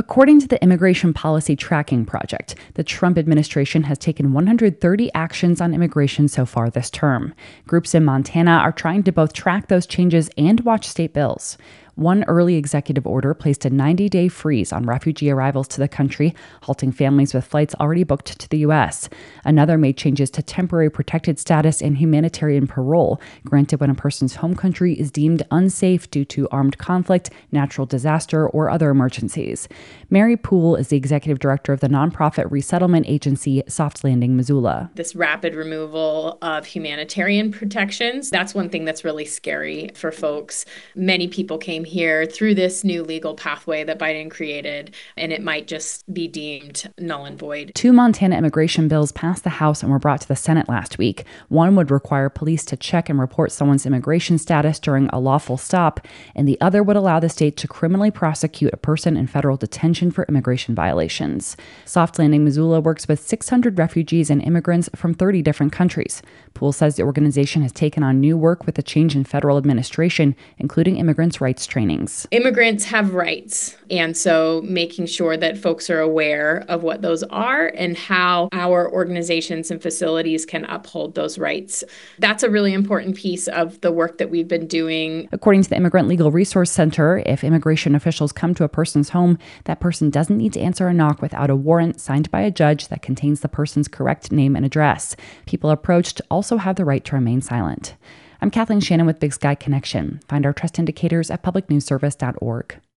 According to the Immigration Policy Tracking Project, the Trump administration has taken 130 actions on immigration so far this term. Groups in Montana are trying to both track those changes and watch state bills. One early executive order placed a 90-day freeze on refugee arrivals to the country, halting families with flights already booked to the U.S. Another made changes to temporary protected status and humanitarian parole, granted when a person's home country is deemed unsafe due to armed conflict, natural disaster, or other emergencies. Mary Poole is the executive director of the nonprofit resettlement agency Soft Landing Missoula. This rapid removal of humanitarian protections, that's one thing that's really scary for folks. Many people came here through this new legal pathway that Biden created, and it might just be deemed null and void. 2 Montana immigration bills passed the House and were brought to the Senate last week. One would require police to check and report someone's immigration status during a lawful stop, and the other would allow the state to criminally prosecute a person in federal detention for immigration violations. Soft Landing Missoula works with 600 refugees and immigrants from 30 different countries. Poole says the organization has taken on new work with the change in federal administration, including immigrants' rights trainings. Immigrants have rights, and so making sure that folks are aware of what those are and how our organizations and facilities can uphold those rights. That's a really important piece of the work that we've been doing. According to the Immigrant Legal Resource Center, if immigration officials come to a person's home, that person doesn't need to answer a knock without a warrant signed by a judge that contains the person's correct name and address. People approached also have the right to remain silent. I'm Kathleen Shannon with Big Sky Connection. Find our trust indicators at publicnewsservice.org.